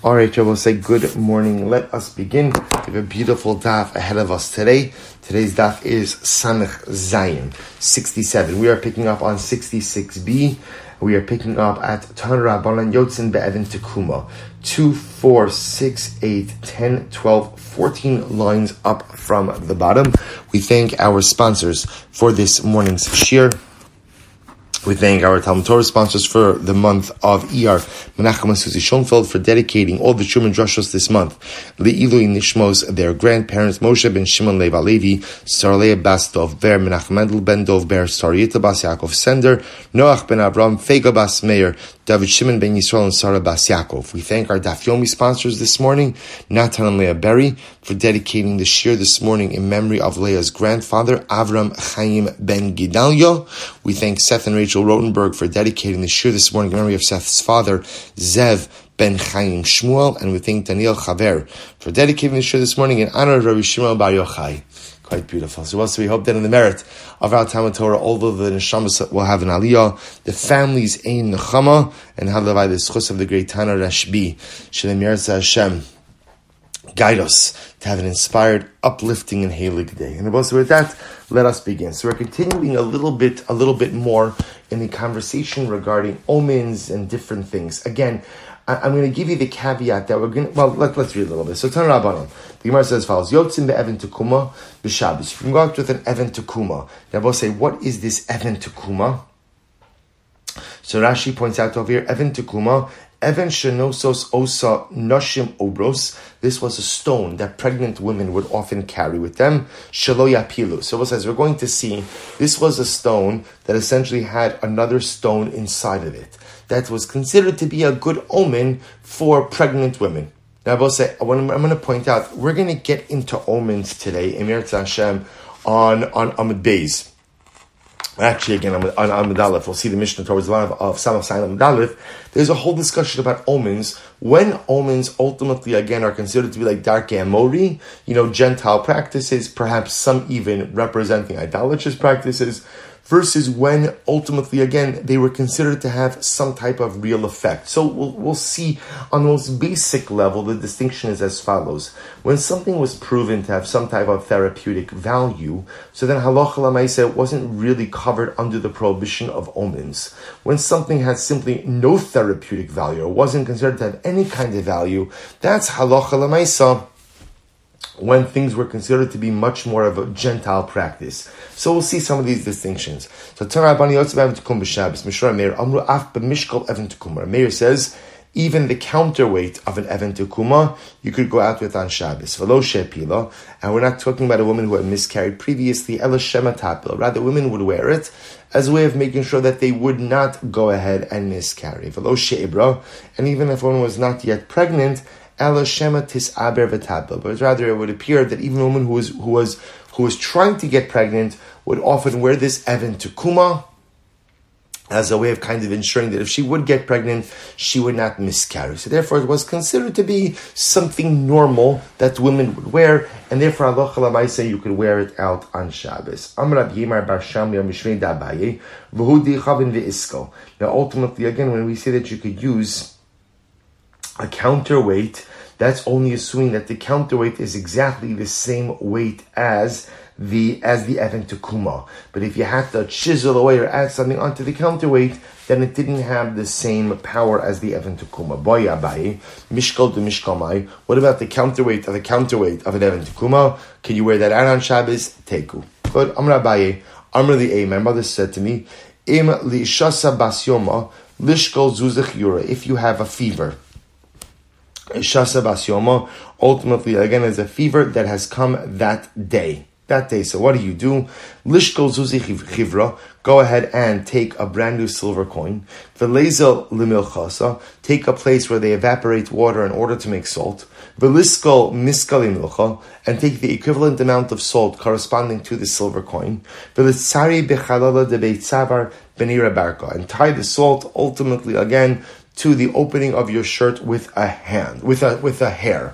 All right, we'll say good morning. Let us begin. We have a beautiful daf ahead of us today. Today's daf is Samech Zayin, 67. We are picking up on 66b. We are picking up at Tan Rabbanan Yotzin Be'evin Tekuma. 2, 4, 6, 8, 10, 12, 14 lines up from the bottom. We thank our sponsors for this morning's shir. We thank our Talmud Torah sponsors for the month of Iyar, Menachem and Susie Schoenfeld, for dedicating all the Shuman Drushos this month. Le'ilui Nishmos, their grandparents, Moshe ben Shimon Lev Alevi, Sarlea Bas Dov Ber, Menachem Mendel ben Dov Ber, Sariyeta Bas Yaakov Sender, Noach ben Avram, Fega Bas Meir, David Shimon ben Yisrael, and Sarah Bas Yaakov. We thank our Daf Yomi sponsors this morning, Natan and Leah Berry, for dedicating the shir this morning in memory of Leah's grandfather, Avram Chaim ben Gedalia. We thank Seth and Rachel Rotenberg for dedicating the shir this morning in memory of Seth's father, Zev ben Chaim Shmuel, and we thank Daniel Chaver for dedicating the shir this morning in honor of Rabbi Shimon Bar Yochai. Quite beautiful. So also we hope that in the merit of our Talmud Torah, although the neshamas will have an aliyah, the families ein nechama, and halavai the schus of the great Tana Rashbi, Shalem Yerza Hashem, guide us to have an inspired, uplifting, and halig day. And also with that, let us begin. So we're continuing a little bit more in the conversation regarding omens and different things. Again, I'm going to give you the caveat that we're going to, let's read a little bit. So Tan Rabbanon, the Gemara says as follows, Yotzin be'evan tekuma b'Shabbos. You can go out with an evan tekuma. Now we'll say, what is this evan tekuma? So Rashi points out over here, evan tekuma, Evan shenosos osa noshim obros. This was a stone that pregnant women would often carry with them. Shelo yapilu. So it says we're going to see this was a stone that essentially had another stone inside of it. That was considered to be a good omen for pregnant women. Now I will say, I'm going to point out, we're going to get into omens today, Emir Hashem, on Amud Beis. Actually, again, on Amud Aleph, we'll see the Mishnah towards the line of Samach Zayin Amud Aleph. There's a whole discussion about omens. When omens ultimately, again, are considered to be like Darkei Amori, Gentile practices, perhaps some even representing idolatrous practices, versus when ultimately, again, they were considered to have some type of real effect. So we'll see on the most basic level, the distinction is as follows. When something was proven to have some type of therapeutic value, so then halacha l'maaseh wasn't really covered under the prohibition of omens. When something had simply no therapeutic value, or wasn't considered to have any kind of value, that's halacha l'maaseh, when things were considered to be much more of a Gentile practice. So we'll see some of these distinctions. So Meir says, even the counterweight of an Evan Tekuma, you could go out with on Shabbos. And we're not talking about a woman who had miscarried previously, rather women would wear it as a way of making sure that they would not go ahead and miscarry. And even if one was not yet pregnant, but rather it would appear that even a woman who was trying to get pregnant would often wear this Evan Tekuma as a way of kind of ensuring that if she would get pregnant, she would not miscarry. So therefore it was considered to be something normal that women would wear, and therefore halacha l'maaseh you could wear it out on Shabbos. Now ultimately, again, when we say that you could use a counterweight, that's only assuming that the counterweight is exactly the same weight as the Evan Tekuma. But if you had to chisel away or add something onto the counterweight, then it didn't have the same power as the Evan Tekuma. Boy Abaye, Mishkal to Mishkal Mai. What about the counterweight of an Evan Tekuma? Can you wear that out on Shabbos? Teku. Good. Amr Abaye, Amr the A. My mother said to me, Im li shasa bas yoma lishkal zuzach yura. If you have a fever, Shasa Bas Yoma, ultimately, again, is a fever that has come that day. So what do? Lishkol Zuzi Chivra, go ahead and take a brand new silver coin. Velezel Limilchasa, take a place where they evaporate water in order to make salt. Veliskol Miskal Imilcha, and take the equivalent amount of salt corresponding to the silver coin. Velitsari Bechalala de Beit Savar Benira Barka, and tie the salt ultimately again to the opening of your shirt with a hair.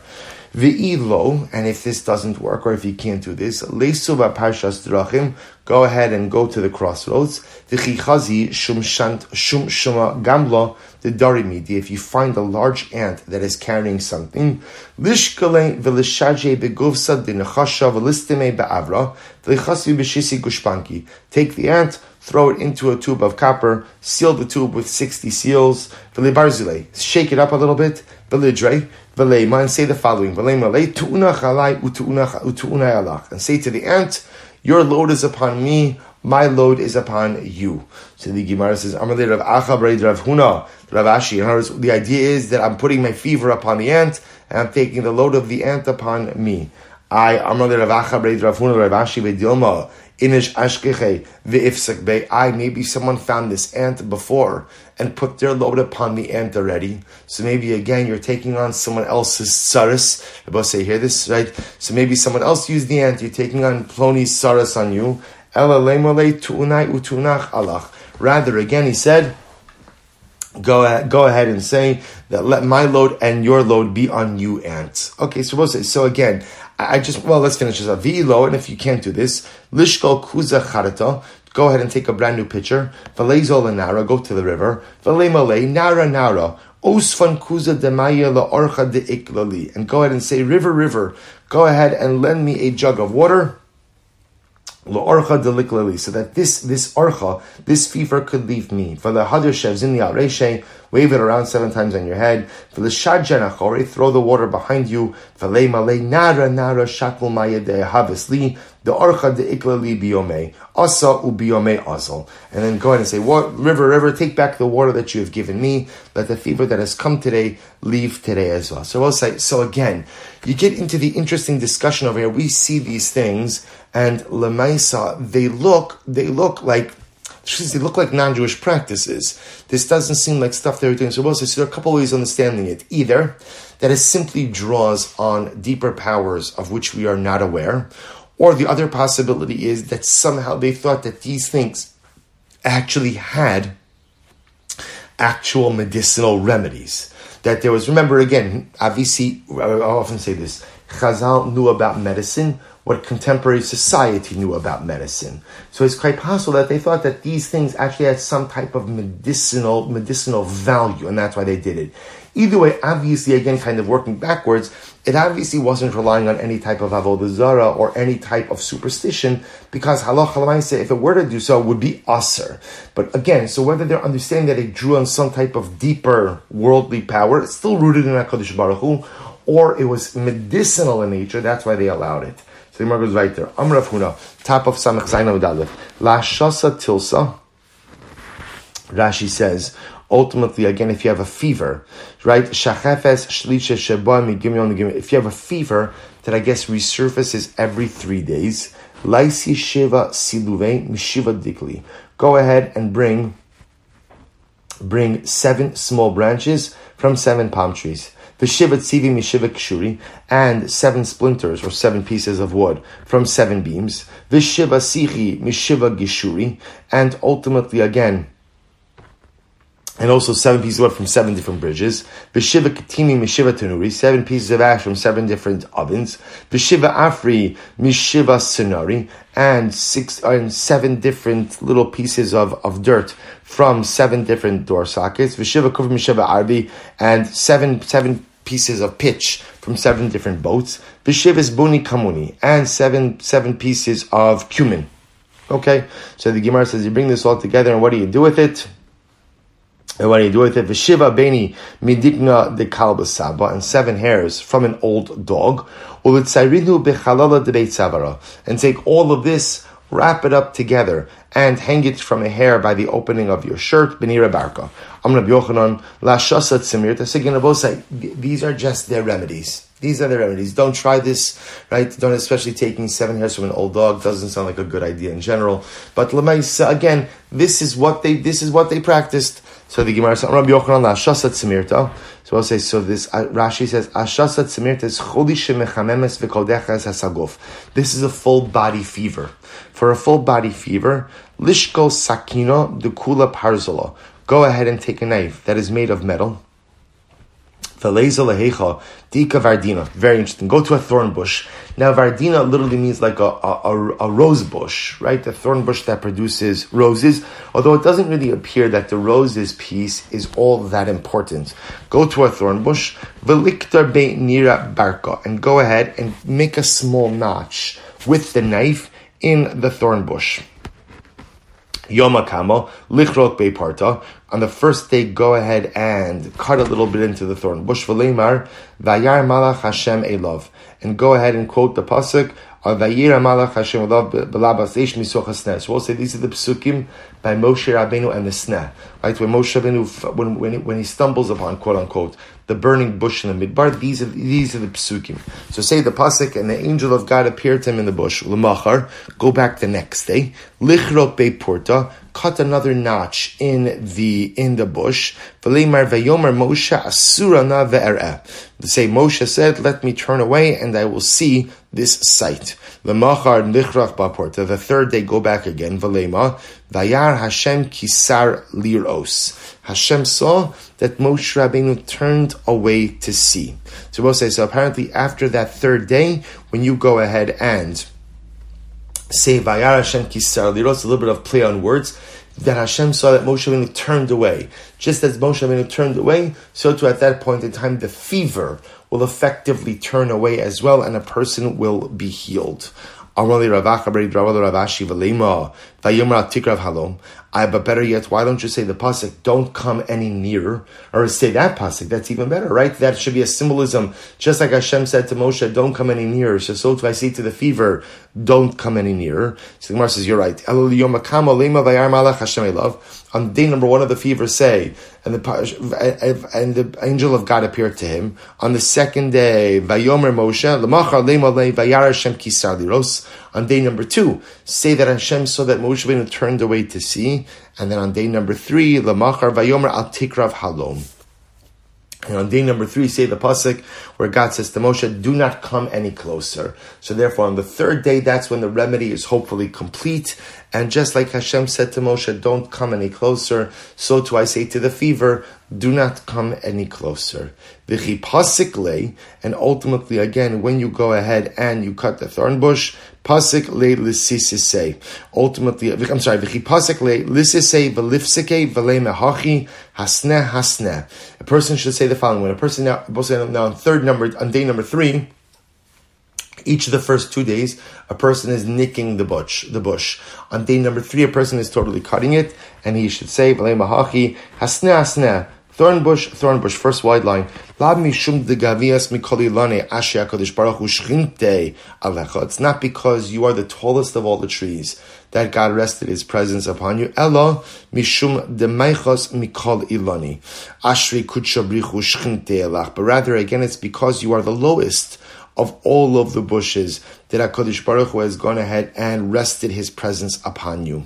Ve'ilo, and if this doesn't work, or if you can't do this, leisu b'parshas drachim, go ahead and go to the crossroads. V'chichazi shum shuma gamlo the darimidi. If you find a large ant that is carrying something, lishkale v'lishaje beguvsa dinachasha v'listime be'avra v'lichasi b'shisi gushpanki. Take the ant, throw it into a tube of copper, seal the tube with 60 seals, v'libarzile, shake it up a little bit, v'lidre, v'leima, and say the following, v'leima le tu'unach alai u'tu'unai alach, and say to the ant, your load is upon me, my load is upon you. So the Gemara says, Amalei Rav Acha b'rei Rav Huna, Rav Ashi. In other words, the idea is that I'm putting my fever upon the ant, and I'm taking the load of the ant upon me. Amalei Rav Acha b'rei Rav Huna, Rav Ashi b'dilma, inish ashkeche ve'ifsek bei. Maybe someone found this ant before and put their load upon the ant already. So maybe again you're taking on someone else's saras. Rabbi say, hear this, right? So maybe someone else used the ant. You're taking on Ploni's saras on you. Rather, again, he said, go ahead and say that let my load and your load be on you, ant. Okay, so again, let's finish this up. V'ilo, and if you can't do this, lishkol kuza charata, go ahead and take a brand new pitcher. V'leizol nara, go to the river. V'leimale, nara, osfan kuza demaya la orcha de iklali, and go ahead and say, river, go ahead and lend me a jug of water. L'orcha deliklali, so that this orcha, this fever could leave me. For the hadir shevzin the alreshe, wave it around 7 times on your head. For the shadjan achore, throw the water behind you. For le malay nara shakul maya de habesli, the orcha de iklali biome asa ubiome azal. And then go ahead and say, what river, take back the water that you have given me. Let the fever that has come today leave today as well. So we'll say, so again, you get into the interesting discussion over here. We see these things, and lemaisa, they look like non-Jewish practices. This doesn't seem like stuff they were doing. So there are a couple of ways of understanding it. Either that it simply draws on deeper powers of which we are not aware, or the other possibility is that somehow they thought that these things actually had actual medicinal remedies. That there was, remember again, obviously, I often say this, Chazal knew about medicine what contemporary society knew about medicine. So it's quite possible that they thought that these things actually had some type of medicinal value, and that's why they did it. Either way, obviously, again, kind of working backwards, it obviously wasn't relying on any type of avodah zara or any type of superstition, because halacha l'maaseh, if it were to do so, it would be aser. But again, so whether they're understanding that it drew on some type of deeper worldly power, it's still rooted in HaKadosh Baruch Hu, or it was medicinal in nature, that's why they allowed it. So the Gemara goes right there. Amar Rav Huna, top of Samech Zayin Amud Aleph. La Shasa Tilsa. Rashi says, ultimately, again, if you have a fever, right? Shachefes Shlicha Sheba Migimyon Migimyon. If you have a fever that I guess resurfaces every 3 days, Laisi Shiva Siluve Mishiva Dikli. Go ahead and bring 7 small branches from 7 palm trees. V'shiva tzivi mishiva kshuri, and 7 splinters or 7 pieces of wood from 7 beams. V'shiva sichi mishiva gishuri, and ultimately again, and also 7 pieces of wood from 7 different bridges. V'shiva katimi mishiva tanuri, 7 pieces of ash from 7 different ovens. V'shiva afri mishiva sinari, and 7 different little pieces of dirt from 7 different door sockets. V'shiva kufr mishiva arbi, and 7 pieces of pitch from 7 different boats. V'shivas buni kamuni, and 7 pieces of cumin. Okay, so the Gemara says you bring this all together, and what do you do with it? V'shiva beni midikna de kalba saba, and 7 hairs from an old dog. U'v'tzayrinu bechalala de beit savara, and take all of this, wrap it up together, and hang it from a hair by the opening of your shirt. Benira barka. Amr Rabbi Yochanan la shasat simir. Again, these are just their remedies. These are the remedies. Don't try this, right? Don't, especially taking 7 hairs from an old dog. Doesn't sound like a good idea in general. But again, this is what they practiced. So the Gemara says, Rabbi Yochanan la shasat simirta. So I'll say, so this Rashi says, ashasat simirta is choli shemechamemes v'kodeches hasaguf. This is a full body fever. For a full body fever, lishko sakino dekula parzola. Go ahead and take a knife that is made of metal. V'leiza dika vardina. Very interesting. Go to a thorn bush. Now, vardina literally means like a rose bush, right? A thorn bush that produces roses. Although it doesn't really appear that the roses piece is all that important. Go to a thorn bush. V'liktar be nira barka. And go ahead and make a small notch with the knife in the thorn bush. Yom HaKamo, lichrot beparta. On the first day, go ahead and cut a little bit into the thorn bush. V'leimar, vayar malach Hashem elov. And go ahead and quote the pasuk, vayir malach Hashem elov b'labas eish misoch hasneh. So we'll say these are the psukim by Moshe Rabbeinu and the sneh. Right? When Moshe Rabbeinu, when he stumbles upon, quote unquote, the burning bush in the midbar, these are the psukim. So say the pasuk, and the angel of God appeared to him in the bush. L'machar, go back the next day. Lichrot beporta, cut another notch in the bush. V'leimar vayomer Moshe asura na ve'ereh. Say Moshe said, let me turn away and I will see this sight. L'machar lichrach ba'porta. The third day, go back again. V'leima vayar Hashem kisar liros. Hashem saw that Moshe Rabbeinu turned away to see. So we'll say, so apparently after that third day, when you go ahead and say vayar Hashem kisar liros, a little bit of play on words, that Hashem saw that Moshe Rabbeinu turned away. Just as Moshe Rabbeinu turned away, so too at that point in time, the fever will effectively turn away as well, and a person will be healed. But better yet, why don't you say the pasuk, don't come any nearer, or say that pasuk, that's even better, right? That should be a symbolism, just like Hashem said to Moshe, don't come any nearer. So too I say to the fever, don't come any nearer. So the Gemara says, you're right. On day number 1 of the fever, say, and the angel of God appeared to him. On the second day, Vayomer Moshe, Vayar Hashem kisar liros. On day number 2, say that Hashem saw that Moshe Rabbeinu turned away to see. And then on day number 3, Lamachar Vayomer al tikrav halom. And on day number 3, say the pasuk where God says to Moshe, do not come any closer. So therefore, on the third day, that's when the remedy is hopefully complete. And just like Hashem said to Moshe, don't come any closer, so too I say to the fever, do not come any closer. V'chi pasik lei, and ultimately again, when you go ahead and you cut the thorn bush, pasik lei lisisisei. Ultimately, v'chi pasik lei lisisei v'lifsikei v'lei mehachi hasneh hasneh. A person should say the following: when a person now on day number 3, each of the first 2 days, a person is nicking the bush. On day number 3, a person is totally cutting it, and he should say, v'lei mehachi hasneh hasneh. Thorn bush, first wide line. It's not because you are the tallest of all the trees that God rested His presence upon you. Ella mishum demeichos mikol ilani. Ashri kutshabrichu shchinte elach. But rather, again, it's because you are the lowest of all of the bushes that HaKadosh Baruch Hu has gone ahead and rested His presence upon you.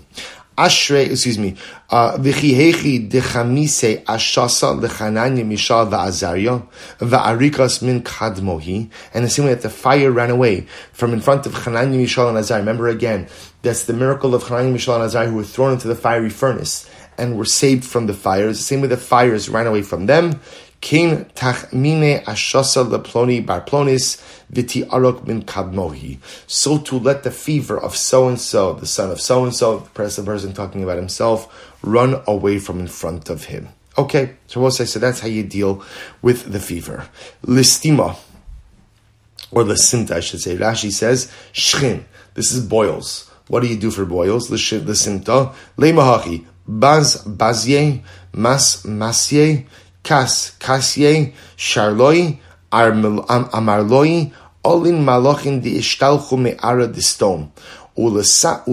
V'chihechi dechamise ashasa lechananya mishal va'azarya va'arikas min kadmohi. And the same way that the fire ran away from in front of Hananiah, Mishael, and Azariah. Remember again, that's the miracle of Hananiah, Mishael, and Azariah who were thrown into the fiery furnace and were saved from the fires. The same way the fires ran away from them. Kin tachmine ashasa leploni bar plonis v'ti arok min kadmohi. So to let the fever of so-and-so, the son of so-and-so, the person talking about himself, run away from in front of him. Okay, so we'll say, so that's how you deal with the fever. Listima, or lisimta, I should say. Rashi says, shchin. This is boils. What do you do for boils? Lisimta. Leimahachi. Baz, bazye. Mas, masye. Kas, kasye, sharloi, amarloi, olin malochin di ishtalchu me'ara distom. Ulaasa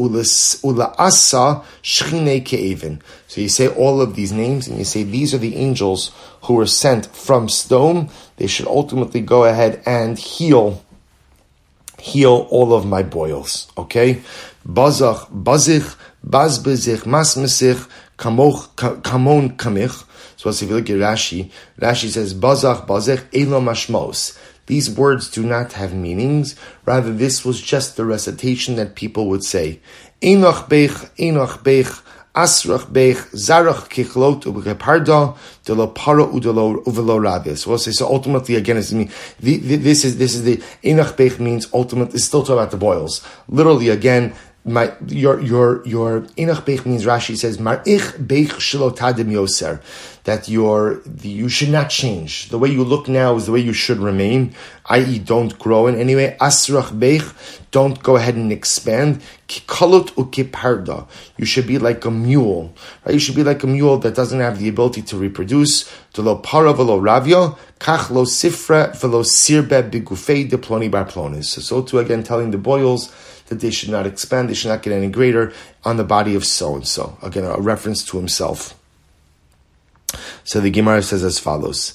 shchine ke'evin. So you say all of these names, and you say these are the angels who were sent from stone. They should ultimately go ahead and heal all of my boils. Okay? Bazach, bazich, bazbezich, masmesich, kamon kamich. So if you look at Rashi says, Bazach, Bazech, Elo Mashmos. These words do not have meanings. Rather, this was just the recitation that people would say. Enoch Bech, Asrach beich zarach kichlot ubeparda de lo para udelo uvelo rabias. We'll say so. Ultimately, again, this is the enach beich means ultimate. Is still talking about the boils. Literally, again. Your enach beich means, Rashi says marich beich shelo tadim yoser, that you should not change. The way you look now is the way you should remain, i.e. don't grow in any way. Asrach beich, don't go ahead and expand. Kikolot ukiparda, you should be like a mule, right? You should be like a mule that doesn't have the ability to reproduce. Lo para velo ravya, kach lo sifra velo sirbe bigufei de ploni bar plonis. So too, again, telling the boils that they should not expand, they should not get any greater on the body of so-and-so. Again, a reference to himself. So the Gemara says as follows.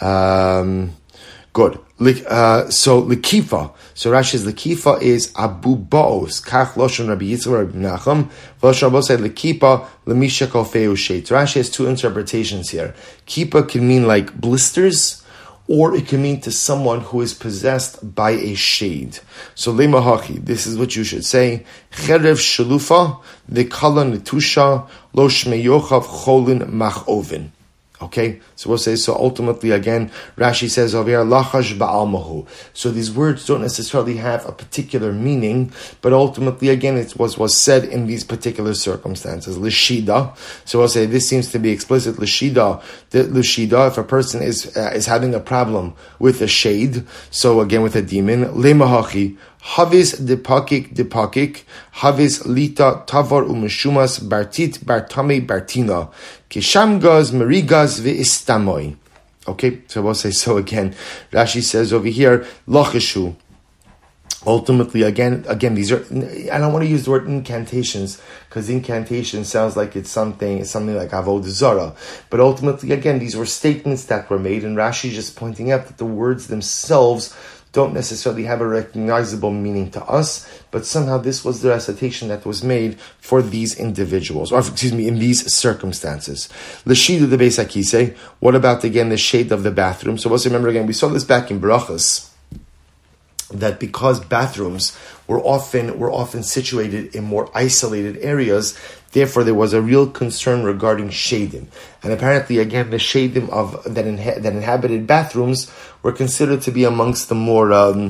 Good. So Lekifa. So Rashi's Lekifa is Abu Baos. Kach Loshon Rabbi Yitzchak Rabbi Nachum. Loshon Rabbi said Lekipa Lemisha Kofeu Sheit. Rashi has two interpretations here. Kipa can mean like blisters, or it can mean to someone who is possessed by a shade. So lemahachi, this is what you should say. Cherev shalufa, v'kala netusha, lo shmeyochav cholin machovin. Okay, so we'll say, so ultimately again, Rashi says over here, lachash ba'almahu. So these words don't necessarily have a particular meaning, but ultimately again, it was said in these particular circumstances. Lishida. So we'll say, this seems to be explicit. Lishida, if a person is having a problem with a shade, so again with a demon, lemahachi, Havis dipakik, Havis lita tavar umishumas bartit bartame bartina, kishamgaz marigas ve'istamoi. Okay, so we'll say so again. Rashi says over here, lachishu. Ultimately, again, these are, I don't want to use the word incantations, because incantation sounds like it's something like avodah zarah. But ultimately, again, these were statements that were made, and Rashi is just pointing out that the words themselves don't necessarily have a recognizable meaning to us, but somehow this was the recitation that was made for these individuals, or in these circumstances. L'shida the Beis HaKisei. What about again the shade of the bathroom? So let's remember again, we saw this back in Brachas, that because bathrooms were often situated in more isolated areas, therefore there was a real concern regarding shadim. And apparently, again, the shadim that inhabited bathrooms were considered to be amongst the more,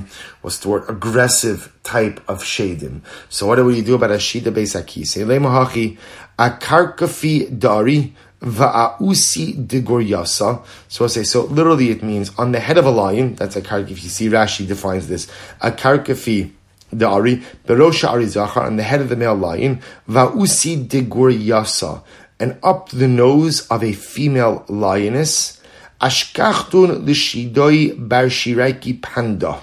aggressive type of shadim. So what do we do about Ashida Beis HaKisei? Lemahachi, akarkafi dari, va'ausi degoryasa. So I say, so literally it means on the head of a lion, that's a karkafi. You see Rashi defines this. A karkafi dari, berosha arizachar, on the head of the male lion, va'usi degoryasa, and up the nose of a female lioness, ashkachtun l'shidoi bar shiraiki panda.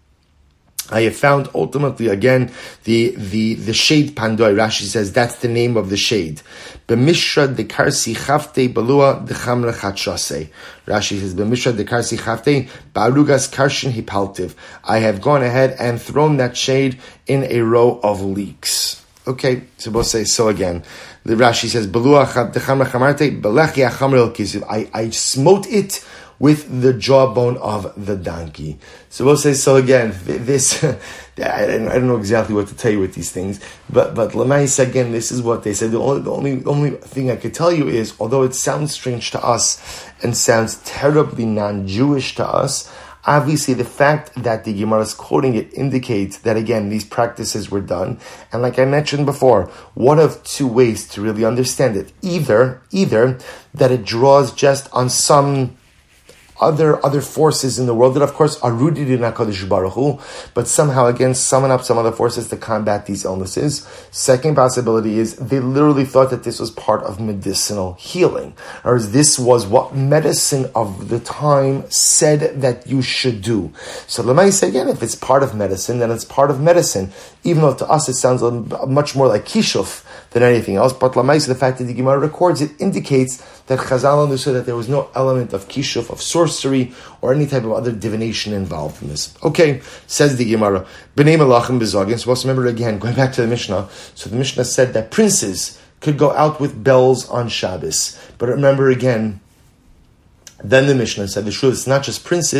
I have found ultimately again the shade pandoi. Rashi says that's the name of the shade. B'mishra dekarsi chavte balua dechamra chatrase. Rashi says b'mishra dekarsi chavte ba'arugas karshin hipaltiv. I have gone ahead and thrown that shade in a row of leeks. Okay, so we'll say so again. The Rashi says balua dechamra chamarte belechi achamrel kisiv. I smote it with the jawbone of the donkey. So we'll say, so again, this, I don't know exactly what to tell you with these things, but Lamais, again, this is what they said. The only thing I could tell you is, although it sounds strange to us, and sounds terribly non-Jewish to us, obviously the fact that the Gemara is quoting it indicates that, again, these practices were done. And like I mentioned before, one of two ways to really understand it. Either that it draws just on some other forces in the world that, of course, are rooted in HaKadosh Baruch Hu, but somehow, again, summon up some other forces to combat these illnesses. Second possibility is they literally thought that this was part of medicinal healing, or this was what medicine of the time said that you should do. So let me say again, if it's part of medicine, then it's part of medicine, even though to us it sounds much more like kishuf than anything else. But Lamaisa, the fact that the Gemara records it indicates that Chazal understood that there was no element of kishuf, of sorcery, or any type of other divination involved in this. Okay, says the Gemara, B'nei Malachim B'Zogin. So let's remember again, going back to the Mishnah. So the Mishnah said that princes could go out with bells on Shabbos. But remember again, then the Mishnah said the truth, it's not just princes,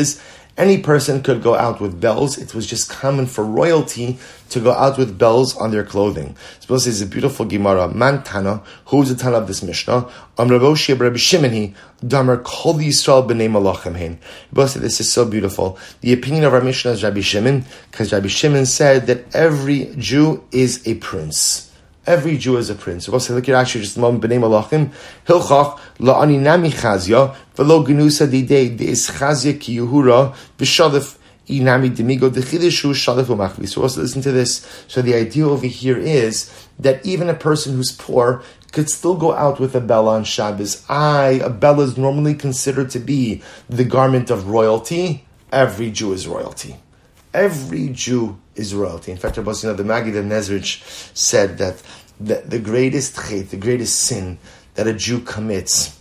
Any person could go out with bells. It was just common for royalty to go out with bells on their clothing. This is a beautiful Gemara. Man Tana, who is the Tana of this Mishnah? Raboshi Rabbi Shimon, Damar Kol Yisrael b'nei Malachim hein. This is so beautiful. The opinion of our Mishnah is Rabbi Shimon, because Rabbi Shimon said that every Jew is a prince. Every Jew is a prince. So we'll say, look at actually just a moment. B'nei Malachim Hilchach la'ani nami chazia v'lo genusa didei de'is chazia ki yuhura v'shadif inami demigo dechidishu shadif u'machli. So also listen to this. So the idea over here is that even a person who's poor could still go out with a bell on Shabbos. A bell is normally considered to be the garment of royalty. Every Jew is royalty. Every Jew is royalty. In fact, the Maggid of Nezrich said that the greatest chait, the greatest sin that a Jew commits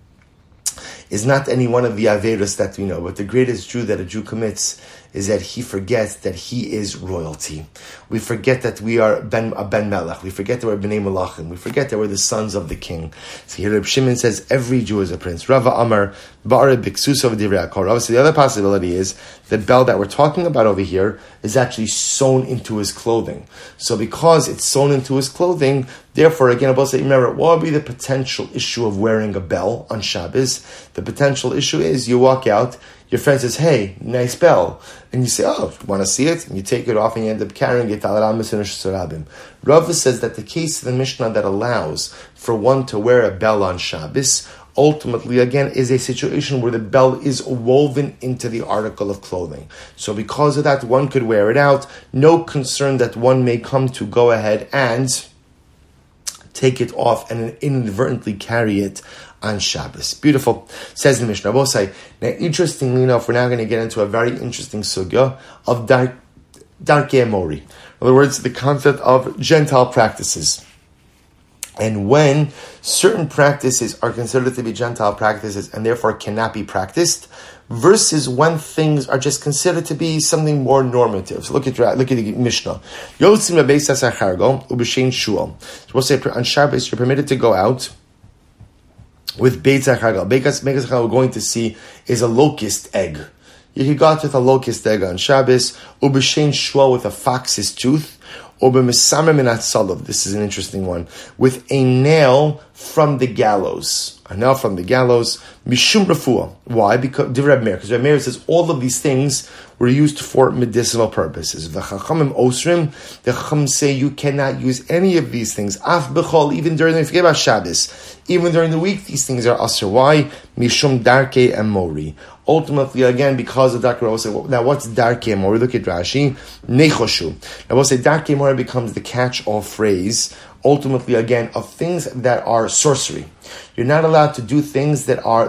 is not any one of the Averos that we know, but the greatest Jew that a Jew commits is that he forgets that he is royalty. We forget that we are Ben Melech. We forget that we're Bnei Malachim. We forget that we're the sons of the king. So here Reb Shimon says every Jew is a prince. Rava Amar Ba'are Biksus of Divrei HaKor. Obviously, the other possibility is the bell that we're talking about over here is actually sewn into his clothing. So because it's sewn into his clothing, therefore, again, I'll say, remember, what would be the potential issue of wearing a bell on Shabbos? The potential issue is you walk out, your friend says, hey, nice bell. And you say, oh, want to see it? And you take it off and you end up carrying it. Rava says that the case of the Mishnah that allows for one to wear a bell on Shabbos, ultimately, again, is a situation where the bell is woven into the article of clothing. So because of that, one could wear it out. No concern that one may come to go ahead and take it off and inadvertently carry it on Shabbos. Beautiful. Says the Mishnah. Now, interestingly enough, we're now going to get into a very interesting sugya of Darkei Mori. In other words, the concept of Gentile practices. And when certain practices are considered to be Gentile practices and therefore cannot be practiced, versus when things are just considered to be something more normative. So look at the Mishnah. Yotzim bebeis hasachargo ub'shein shul. So we'll say on Shabbos you're permitted to go out with Beit Zachargal. Beit Zachargal we're going to see is a locust egg. You could go out with a locust egg on Shabbos, ub'shein shul with a fox's tooth, or b'mesamer min hatzalav. This is an interesting one. With a nail from the gallows. A nail from the gallows. Mishum refuah. Why? Because Reb Meir says all of these things were used for medicinal purposes. V'chachamim osrim. The chacham say you cannot use any of these things. Af b'chol, even during the, forget about Shabbos. Even during the week, these things are asur. Why? Mishum darkei emori. Ultimately, again, because of Darkei Mori, we'll say, well, now what's Darkei Mori? Look at Rashi. Nechoshu. Now we'll say Darkei Mori becomes the catch-all phrase, ultimately, again, of things that are sorcery. You're not allowed to do things that are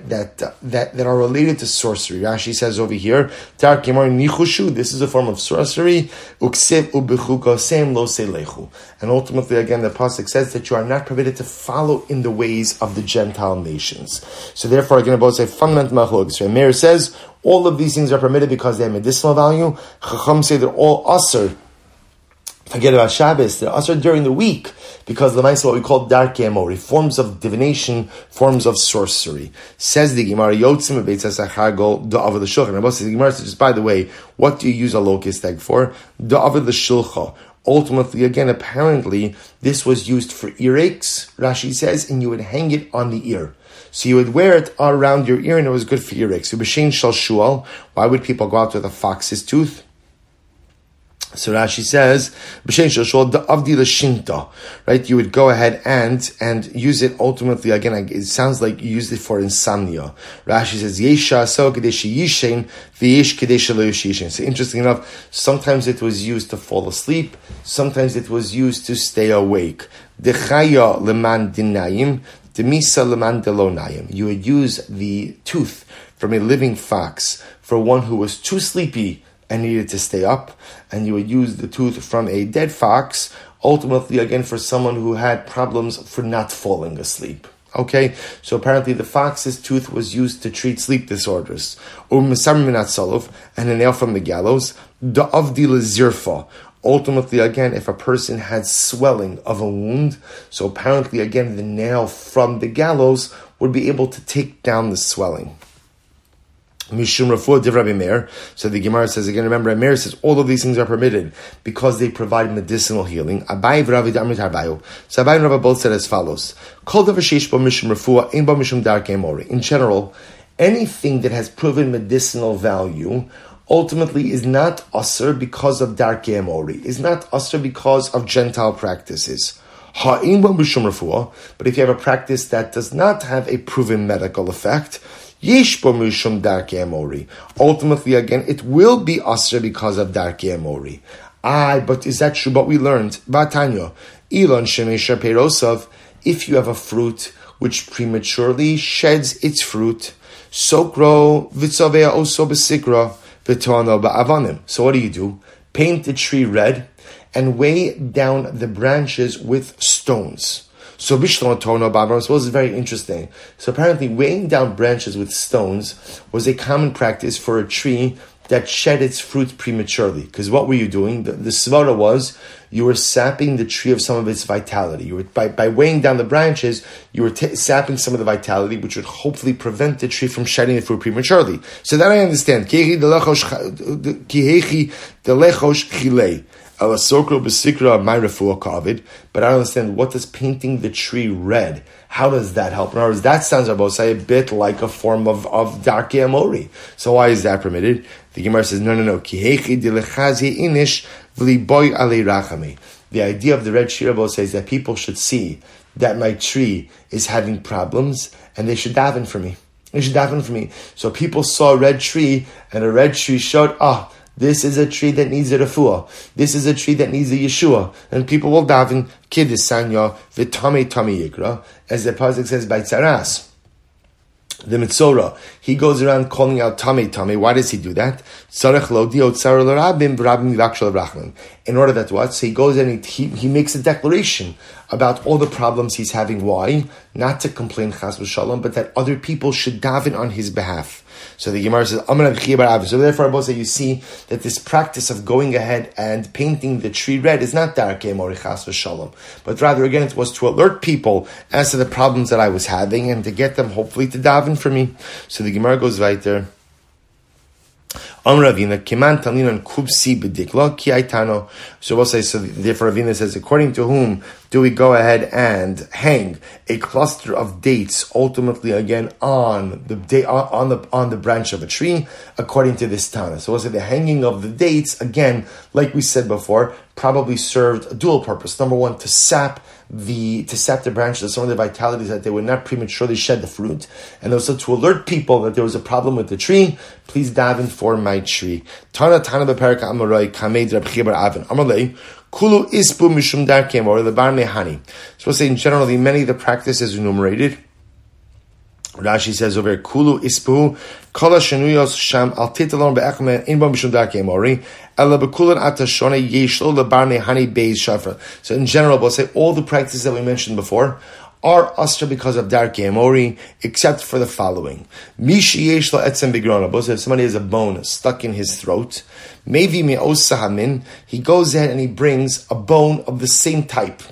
are related to sorcery. Rashi says over here, Darkei Mori nichushu. This is a form of sorcery. Uksev ubechuko lo selechu. And ultimately, again, the pasuk says that you are not permitted to follow in the ways of the Gentile nations. So therefore, again, both say fundamental machlokes. Meir says all of these things are permitted because they have medicinal value. Chacham say they're all asur. Forget about Shabbos. They're asur during the week because the mice what we call Darkei Mori, forms of divination, forms of sorcery. Says the Gemara, Yotzim Beit Zachargal da'avad l'shulchan. The Gemara says, just by the way, what do you use a locust egg for? Da'avad l'shulcha. Ultimately, again, apparently, this was used for earaches, Rashi says, and you would hang it on the ear. So you would wear it around your ear and it was good for earaches. So b'shein shal shual. Why would people go out with a fox's tooth? So Rashi says, b'shein shal shual da'avdi l'shinta. Right? You would go ahead and use it ultimately, again, it sounds like you use it for insomnia. Rashi says, yesha so kadesh yishen v'yesh kadesh lo yishen. So interesting enough, sometimes it was used to fall asleep, sometimes it was used to stay awake. Dechaya leman dinayim. You would use the tooth from a living fox for one who was too sleepy and needed to stay up, and you would use the tooth from a dead fox, ultimately again for someone who had problems for not falling asleep. Okay, so apparently the fox's tooth was used to treat sleep disorders. And a nail from the gallows. Ultimately, again, if a person had swelling of a wound, so apparently, again, the nail from the gallows would be able to take down the swelling. Mishum Refuah Div Rabbi Meir. So the Gemara says again. Remember, Rabbi Meir says all of these things are permitted because they provide medicinal healing. Abai v'Ravi Damrit Harbayu. So Abai and Rabbi both said as follows: Kol davar sheish bo mishum refuah ein bo mishum darkei mori. In general, anything that has proven medicinal value ultimately is not asur because of darkei mori. Is not asur because of Gentile practices. Ha'in bo mishum refuah. But if you have a practice that does not have a proven medical effect, Yesh bo mishum darkei mori. Ultimately, again, it will be asr because of darkei mori. But is that true? But we learned, Batanya, Elon shemesha perosav, if you have a fruit which prematurely sheds its fruit, sokro vitzavea oso besikra v'toano ba'avanim. So what do? Paint the tree red and weigh down the branches with stones. So Bishlon Tono Babram was very interesting. So apparently weighing down branches with stones was a common practice for a tree that shed its fruit prematurely. Because what were you doing? The svara was you were sapping the tree of some of its vitality. You were by weighing down the branches, you were sapping some of the vitality, which would hopefully prevent the tree from shedding the fruit prematurely. So that I understand. Kihechi delechosh chilei. But I don't understand, what does painting the tree red, how does that help? In other words, that sounds a bit like a form of darkei mori. So why is that permitted? The Gemara says, no. The idea of the red shira says that people should see that my tree is having problems and they should daven for me. So people saw a red tree and a red tree showed, this is a tree that needs a refuah. This is a tree that needs a Yeshua. And people will daven, Kiddush Sanya, v'tamei tamei yikra, as the pasuk says by Tzaras. The Mitzorah, he goes around calling out tamei. Why does he do that? In order that what? So he goes in and he makes a declaration about all the problems he's having. Why? Not to complain chas v'shalom, but that other people should daven on his behalf. So the Gemara says, so therefore, Abba, you see that this practice of going ahead and painting the tree red is not darkei mori chas v'shalom, but rather, again, it was to alert people as to the problems that I was having and to get them, hopefully, to daven for me. So the Gemara goes right there. So we'll say, so therefore Ravina says, according to whom do we go ahead and hang a cluster of dates, ultimately again on the branch of a tree, according to this Tana. So we'll say the hanging of the dates, again, like we said before, probably served a dual purpose. Number one, to sap the branches, some of the vitalities, that they would not prematurely shed the fruit, and also to alert people that there was a problem with the tree. Please daven for my tree. Tana beperka amorai kamed Reb Chibar Avin Amalei kulu ispu mishum darkei mori lebar nehani. So we'll say in general, many of the practices enumerated. Rashi says over here, Kulu ispu kol shenuyos sham al titalon be'echme in bo mishum darkei mori ela bekulan atashone yeshlo lebar nehani beis shafra. So in general, we'll say all the practices that we mentioned before are astra because of darkei mori, except for the following: Mishi yeshlo etzem bigrona. If somebody has a bone stuck in his throat, maybe me'os sahamin, he goes ahead and he brings a bone of the same type.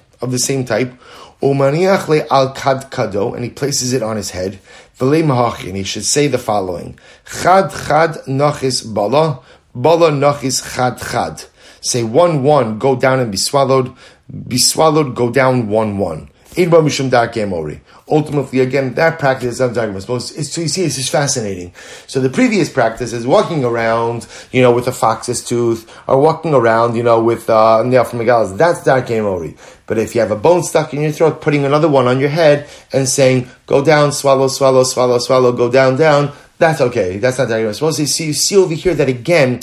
Umaniach le al kad kado, and he places it on his head. V'le mahachi, and he should say the following: Chad nachis bala nachis chad. Say 1-1, go down and be swallowed, go down 1-1. Ultimately, again, that practice of arguments, so you see, this is fascinating. So the previous practice is walking around, with a fox's tooth, or walking around, with nail from Megalas. That's darkei mori. But if you have a bone stuck in your throat, putting another one on your head and saying, go down, swallow, go down, that's okay. That's not darkei mori. So you see over here that again,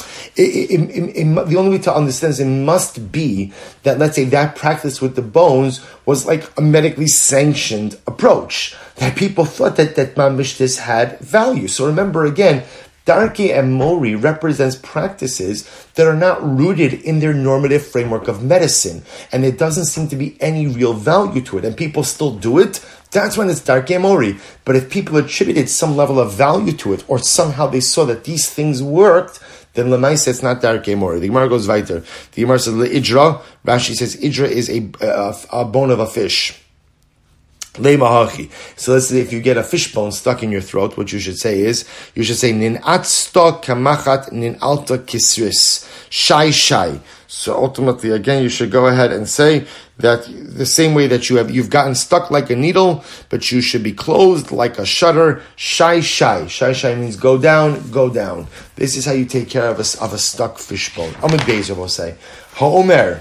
the only way to understand is it must be that, let's say, that practice with the bones was like a medically sanctioned approach, that people thought that mamishtis had value. So remember again, darkei mori represents practices that are not rooted in their normative framework of medicine, and it doesn't seem to be any real value to it, and people still do it. That's when it's darkei mori. But if people attributed some level of value to it, or somehow they saw that these things worked, then l'maisa it's not darkei mori. The Gemara goes weiter. The Gemara says le'idra. Rashi says idra is a bone of a fish. Leimahachi. So let's say if you get a fishbone stuck in your throat, what you should say is, nin atsta kamachat nin alta kisris. Shai shai. So ultimately, again, you should go ahead and say that the same way that you've gotten stuck like a needle, but you should be closed like a shutter. Shai shai. Shai shai means go down, go down. This is how you take care of a stuck fishbone. Amud Bezer will say, Ha'omer,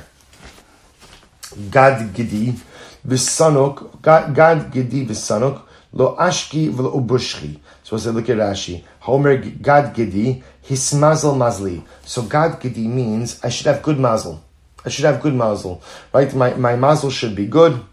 Gad Gidi, Bisanuk, Gad Gidi Bisanuk, Lo Ashki V'lo Ubushchi. So let's look at Rashi. Homer Gad Gidi, his mazel mazli. So Gad Gidi means I should have good mazel. I should have good mazel. Right? My mazel should be good.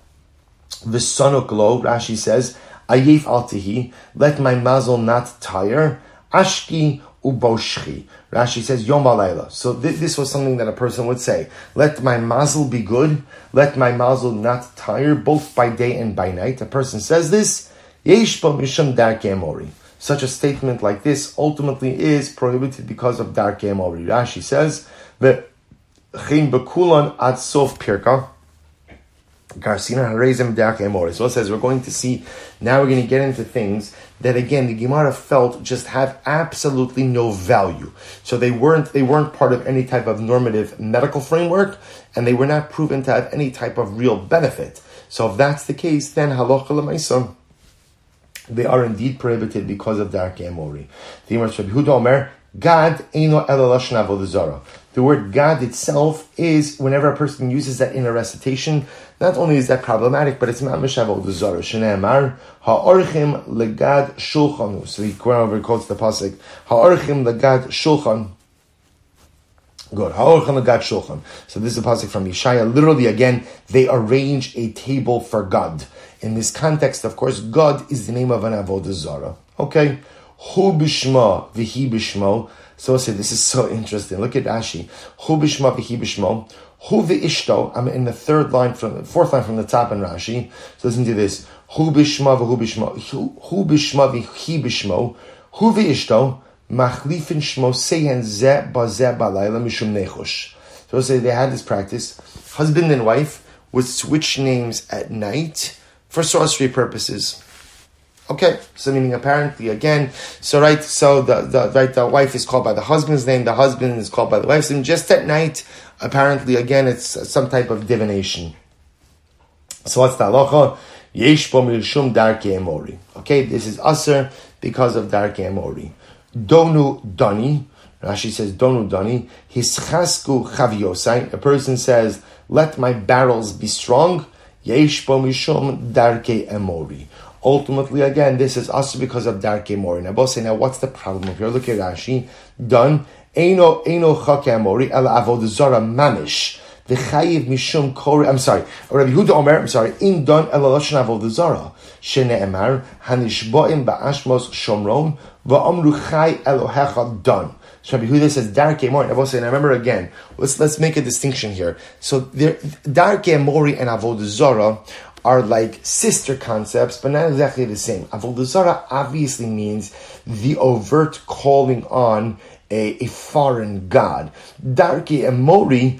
Bisanuk lo, Rashi says, Ayef altihi, let my mazel not tire. Ashki uboshchi. Rashi says Yom Alayla. So this was something that a person would say. Let my mazel be good. Let my mazel not tire, both by day and by night. A person says this. Yesh bo mishum darkei amori. Such a statement like this ultimately is prohibited because of darkei amori. Rashi says v'chein bekulon ad sof pirka. Garsina harezim darkei amori. So it says we're going to see. Now we're going to get into things that again the Gemara felt just have absolutely no value. So they weren't part of any type of normative medical framework, and they were not proven to have any type of real benefit. So if that's the case, then halacha l'maisa, they are indeed prohibited because of darkei amori. The Gemara Rabbi Yehuda Omer, Gad eino ela lashon avodah zara. The word Gad itself is, whenever a person uses that in a recitation, not only is that problematic, but it's ma'amish avodah zara. Shnei amar ha'orchim legad shulchanu. So the Quran quotes the pasuk ha'orchim legad shulchan. Good. Ha'orchim legad shulchan. So this is a pasuk from Yeshaya. Literally, again, they arrange a table for God. In this context, of course, God is the name of an avodah zara. Okay. Hu bishma v'hi bishmo. So I say this is so interesting. Look at Rashi. Hu bishma v'hi bishmo. Hu v'ishto. I'm in the fourth line from the top in Rashi. So listen to this. Hu bishma v'hu bishmo. Hu bishma v'hi bishmo. Hu v'ishto. Machlifin shmo sehen zeh bazeh balayla mishum nechush. So I say they had this practice. Husband and wife would switch names at night for sorcery purposes. Okay, so meaning apparently again, the wife is called by the husband's name, the husband is called by the wife's name. Just at night, apparently again, it's some type of divination. So what's the halacha? Yesh bo milshum darkei amori. Okay, this is aser because of darkei amori. Donu dani. Rashi says donu dani. Hischasku chaviosai. A person says, let my barrels be strong. Yesh bo milshum darkei amori. Ultimately, again, this is also because of darkei amori. Now, both say, now, what's the problem? If you look at Rashi, done, eino chakei amori, ela avodah zara mamish, v'chayiv mishum kore, Rabbi Yehuda Omer, in done, ela lashon avodah zara, shene'emar, hanishboim ba'ashmos shomron, va'amru chai Elohecha done. So Rabbi Yehuda says darkei amori. And I remember again. Let's make a distinction here. So darkei amori and avodah zara are like sister concepts, but not exactly the same. Avodah zara obviously means the overt calling on a foreign god. Darkei amori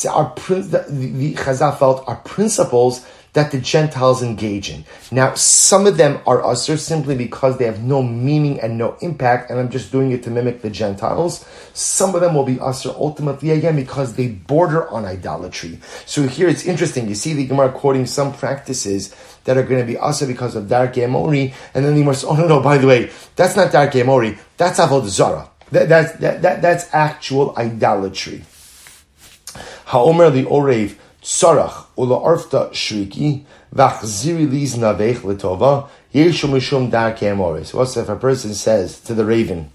the Chazal felt are principles that the Gentiles engage in. Now, some of them are usher simply because they have no meaning and no impact, and I'm just doing it to mimic the Gentiles. Some of them will be usher ultimately, again, because they border on idolatry. So here it's interesting. You see the Gemara quoting some practices that are going to be usher because of darkei amori, and then the Gemara says, oh no, by the way, that's not darkei amori, that's avodah zara. That's actual idolatry. Ha'omer the orev, Sarach ula arfta shriki v'achziri liz navech letova yeshu mishum darkei amori. So what's if a person says to the raven?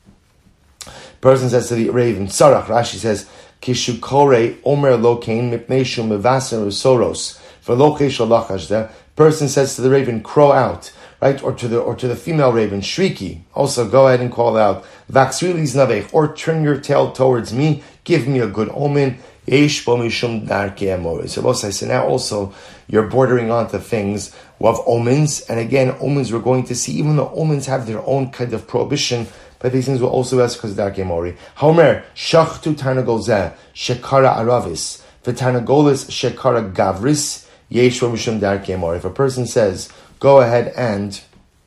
Sarach. Rashi says kishukore omer lokein mipnei shu mevaser usoros v'lochesh alachashda. Person says to the raven, crow out, right? Or to the female raven, shriki. Also go ahead and call out v'achziri liz navech, or turn your tail towards me, give me a good omen. So both I say now also you're bordering on to things of omens, and again omens we're going to see, even though omens have their own kind of prohibition, but these things will also ask because darkei amori. Homer shachtu tarnagol zeh shekara aravis v'tarnagolis shekara gavris yesh bo mishum darkei amori. If a person says, go ahead and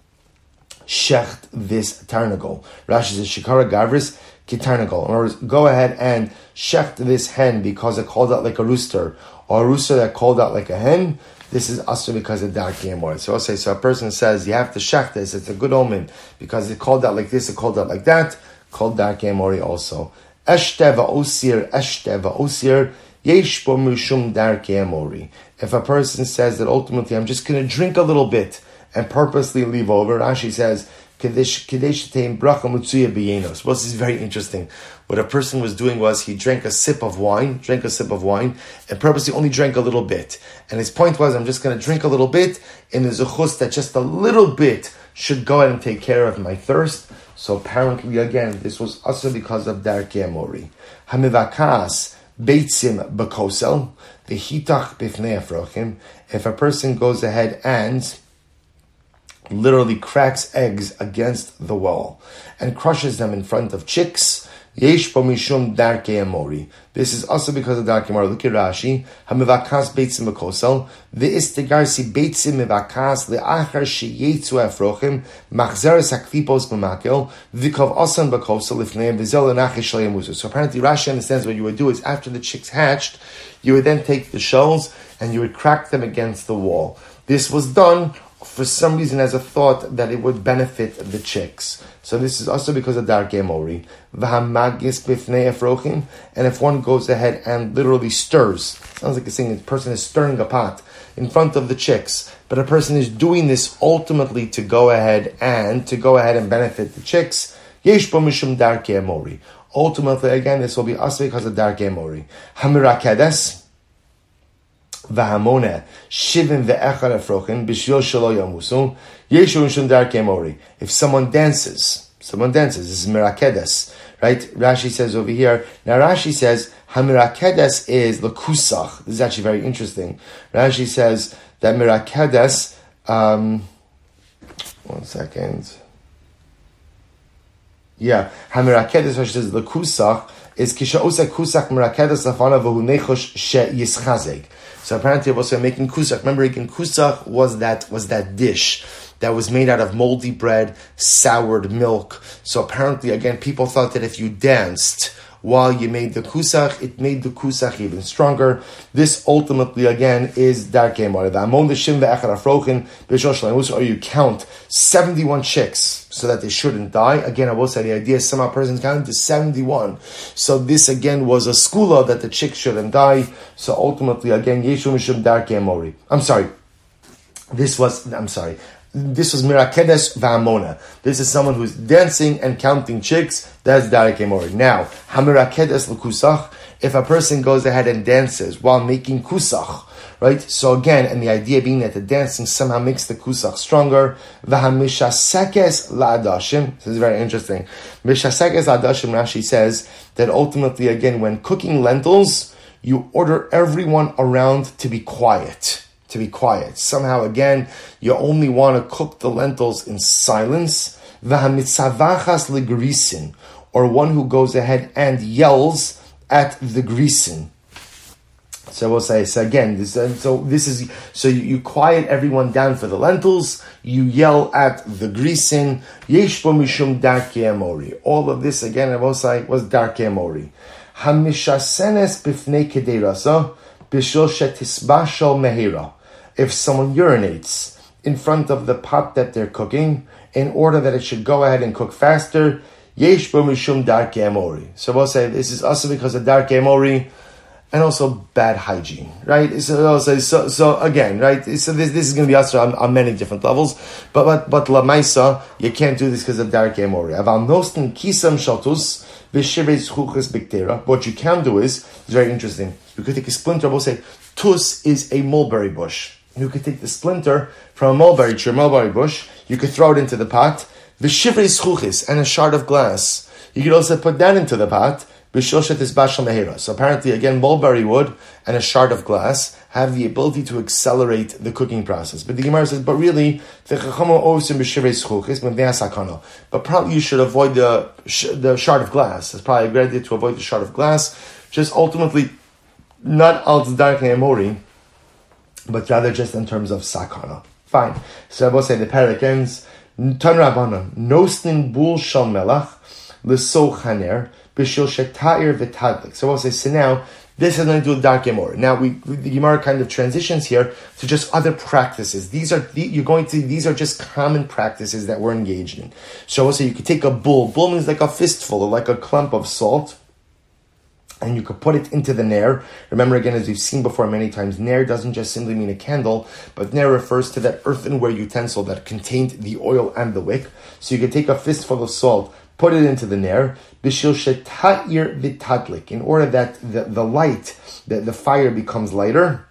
shecht this tarnagol. Rashi says, shikara gavris kitarnagol. In other words, go ahead and shecht this hen because it called out like a rooster, or a rooster that called out like a hen. This is also because of darkei amori. So I'll say, so a person says, you have to shecht this, it's a good omen, because it called out like this, it called out like that, called darkei amori also. Eshte va'osir, yesh bo mishum darkei amori. If a person says that ultimately I'm just going to drink a little bit and purposely leave over, Rashi says, Kadesh bracha mutsuya b'yenos. Well, this is very interesting. What a person was doing was he drank a sip of wine, and purposely only drank a little bit. And his point was, I'm just going to drink a little bit, and there's a chus that just a little bit should go ahead and take care of my thirst. So apparently, again, this was also because of darkei amori. Hamivakas beitzim b'kosel v'hitach b'fnei afrochim. If a person goes ahead and literally cracks eggs against the wall and crushes them in front of chicks, yesh bo mishum darkei amori. This is also because of darkei amori. Look at Rashi. Hamivakas beitzim b'kosel v'istigarsi beitzim mivakas le'achar sheyetzu afrochim machzeres haklipos b'makel v'kov osan b'kosel lifnei v'zel le'nachish le'yamuzu. So apparently Rashi understands what you would do is after the chicks hatched, you would then take the shells and you would crack them against the wall. This was done for some reason as a thought that it would benefit the chicks. So this is also because of darkei amori. V'hamagis b'fnei afrochim. And if one goes ahead and literally stirs, sounds like a saying, the person is stirring a pot in front of the chicks, but a person is doing this ultimately to go ahead and benefit the chicks, yesh bo mishum darkei amori. Ultimately, again, this will be also because of darkei amori. Hamirakedes v'hamona shivim ve'echad afrochim b'shvil shelo yamusu yesh bo mishum darkei amori. If someone dances, this is mirakedes, right? Rashi says over here, now Rashi says, hamirakedes is lekusach. This is actually very interesting. Rashi says that mirakedes, one second. Yeah, hamirakedes, Rashi says, lekusach, is kisha osa kusach mirakedes lafana v'hu nechosh she yischazeg. So apparently it was making kusach. Remember, again, kusach was that dish that was made out of moldy bread, soured milk. So apparently, again, people thought that if you danced while you made the kusach, it made the kusach even stronger. This ultimately, again, is darkei amori. Or you count 71 chicks so that they shouldn't die. Again, I will say the idea is somehow persons counted to 71. So this, again, was a skula that the chicks shouldn't die. So ultimately, again, yeshu mishum darkei amori. This was mirakedes v'amona. This is someone who's dancing and counting chicks. That's darkei amori. Now, hamirakedes l'kusach. If a person goes ahead and dances while making kusach, right? So again, and the idea being that the dancing somehow makes the kusach stronger. V'hamishasekes la'adashim. This is very interesting. Mishasekes la'adashim, Rashi says that ultimately, again, when cooking lentils, you order everyone around to be quiet. Somehow, again, you only want to cook the lentils in silence. V'hamitzavachas legrisin, or one who goes ahead and yells at the grisin. So we'll say, so again, you quiet everyone down for the lentils, you yell at the grisin, yesh bo mishum darkei amori. All of this, again, I will say, was darkei amori. Hamishasenes b'fnei kedei rasa, b'shul shetisbashal mehira. If someone urinates in front of the pot that they're cooking, in order that it should go ahead and cook faster, yesh bo mishum darkei amori. So we'll say this is also because of darkei amori and also bad hygiene, right? So again, right? So this is going to be also on many different levels, but lamaisa, you can't do this because of darkei amori. Aval nosten kisam shaltus v'shivei zchuches biktera. What you can do is, it's very interesting. You could take a splinter. We'll say tus is a mulberry bush. You could take the splinter from a mulberry tree, mulberry bush. You could throw it into the pot. V'shivrei zchuches, and a shard of glass. You could also put that into the pot. So apparently, again, mulberry wood and a shard of glass have the ability to accelerate the cooking process. But the Gemara says, but really, but probably you should avoid the shard of glass. It's probably a great idea to avoid the shard of glass. Just ultimately, not al darkei amori, but rather just in terms of sakana. Fine. So I will say the parak ends, Tan Rabbanan, Nosnin Bul Shal Melach, L'so Chaner, B'shil Sheta'ir V'tadlik. So I will say, so now, this has nothing to do with Dark Gemara. Now, the Gemara kind of transitions here to just other practices. These are just common practices that we're engaged in. So I will say, you could take a bull. Bull means like a fistful or like a clump of salt, and you could put it into the nair. Remember, again, as we've seen before many times, nair doesn't just simply mean a candle, but nair refers to that earthenware utensil that contained the oil and the wick. So you could take a fistful of salt, put it into the nair, b'shil sheta'ir v'tadlik, in order that the light, the fire becomes lighter,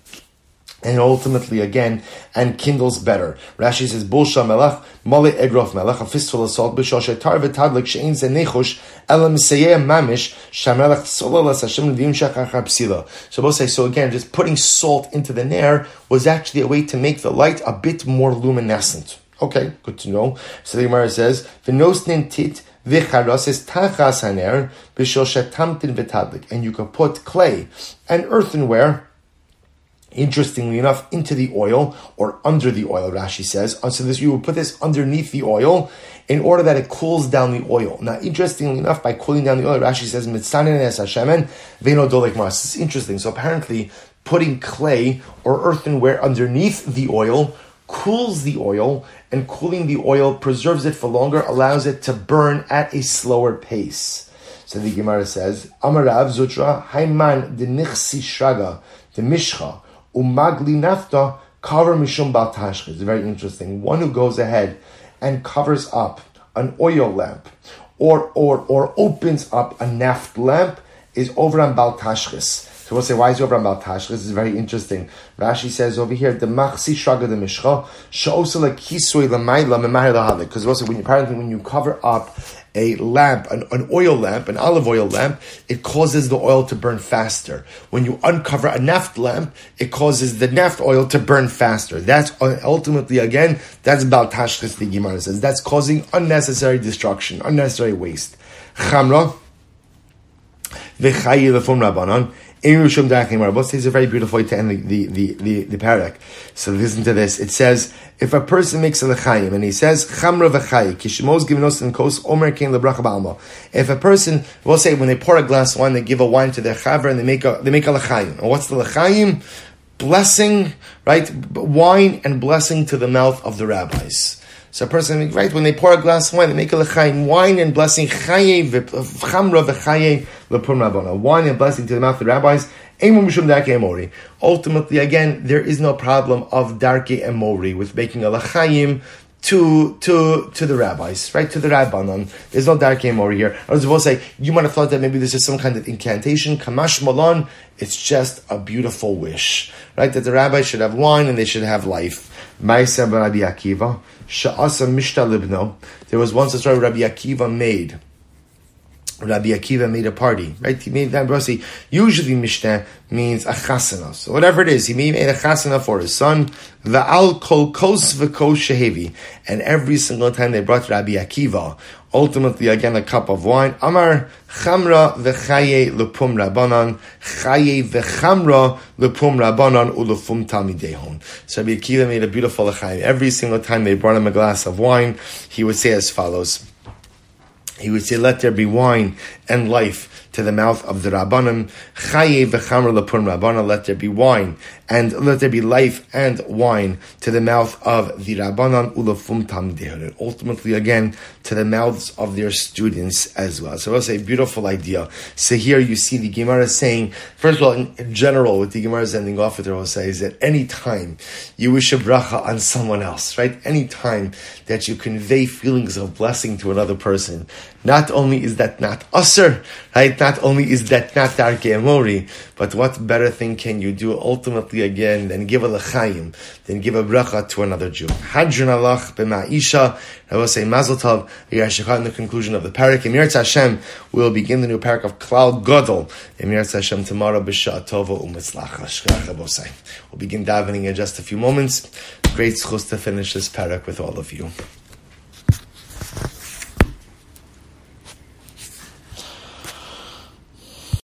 and ultimately, again, and kindles better. Rashi says, Bulsha melach, mole egrof melach, a fistful of salt, b'shil shetar v'tadlik, she'in zenechush, elam seyeh mamish, shamelach solalas Hashem l'vim shachar psila. So we'll say, so again, just putting salt into the nair was actually a way to make the light a bit more luminescent. Okay, good to know. So the Gemara says, V'nosnin tit v'charos is tachas haner, b'shil shetamtin v'tadlik, and you could put clay and earthenware, interestingly enough, into the oil, or under the oil, Rashi says. So this, you will put this underneath the oil in order that it cools down the oil. Now, interestingly enough, by cooling down the oil, Rashi says, Mitzanen es Hashemen, ve'no dolek maras. This is interesting. So apparently, putting clay or earthenware underneath the oil cools the oil, and cooling the oil preserves it for longer, allows it to burn at a slower pace. So the Gemara says, Amarav Zutra, Haiman de Nichsi Shraga, de Mishcha, Umagli nafta cover mishum bal tashchis. It's very interesting. One who goes ahead and covers up an oil lamp or opens up a naft lamp is over on bal tashchis. So we'll say, why is it over on bal tashchis? This is very interesting. Rashi says over here, the machsi shaga de mishcha she'osela kisui l'mayla memahir lahalik. Because also, when you cover up a lamp, an oil lamp, an olive oil lamp, it causes the oil to burn faster. When you uncover a naft lamp, it causes the naft oil to burn faster. That's ultimately, again, that's about tashchis, the Gemara says. That's causing unnecessary destruction, unnecessary waste. Chamra, v'chayi lefum rabbanon, this is a very beautiful way to end the parak. So listen to this. It says, if a person makes a l'chaim, and he says, Chamra v'chayi, kishmos givenos and kos, omer kein lebracha ba'alma. If a person, we'll say, when they pour a glass of wine, they give a wine to their chaver, and they make a l'chaim. And what's the l'chaim? Blessing, right? Wine and blessing to the mouth of the rabbis. So a person, right, when they pour a glass of wine, they make a l'chaim, wine and blessing, chamra v'chaye l'pum rabbana, wine and blessing to the mouth of the rabbis. Ultimately, again, there is no problem of darkei emori with making a l'chaim to the rabbis, right, to the rabbanon. There's no darkei emori here. I was supposed to say, you might have thought that maybe this is some kind of incantation, kamash malon. It's just a beautiful wish, right, that the rabbis should have wine and they should have life. Ma'aseh Rabbi Akiva, she'asa mishta libno. There was once a story Rabbi Akiva made a party, right? He made that. Usually Mishnah means a chasana. So whatever it is, he made a chasana for his son. Va'al kol kos v'kos shehevi. And every single time they brought Rabbi Akiva, ultimately again a cup of wine. Amar chamra v'chaye l'pum rabbanan, chaye v'chamra l'pum rabbanan u'l'fum talmidehon. So Rabbi Akiva made a beautiful l'chaim. Every single time they brought him a glass of wine, he would say as follows. He would say, let there be wine and life to the mouth of the Rabbanim. Chaye v'chamra l'pum Rabbanan, let there be wine, and let there be life and wine to the mouth of the Rabbanan, u'lefum talmidehon, and ultimately, again, to the mouths of their students as well. So that's a beautiful idea. So here you see the Gemara saying, first of all, in general, what the Gemara is ending off with, I will say, is that any time you wish a bracha on someone else, right? Any time that you convey feelings of blessing to another person, not only is that not usher, right? Not only is that not darkei emori, but what better thing can you do ultimately again than give a l'chaim, than give a bracha to another Jew? Hadron alach b'ma'isha. I will say mazel tov. In the conclusion of the parak, Emir Hashem, we will begin the new parak of Klal Gadol. Emir Hashem tomorrow b'sha'at tova u'mitzlacha. We'll begin davening in just a few moments. Great schus to finish this parak with all of you.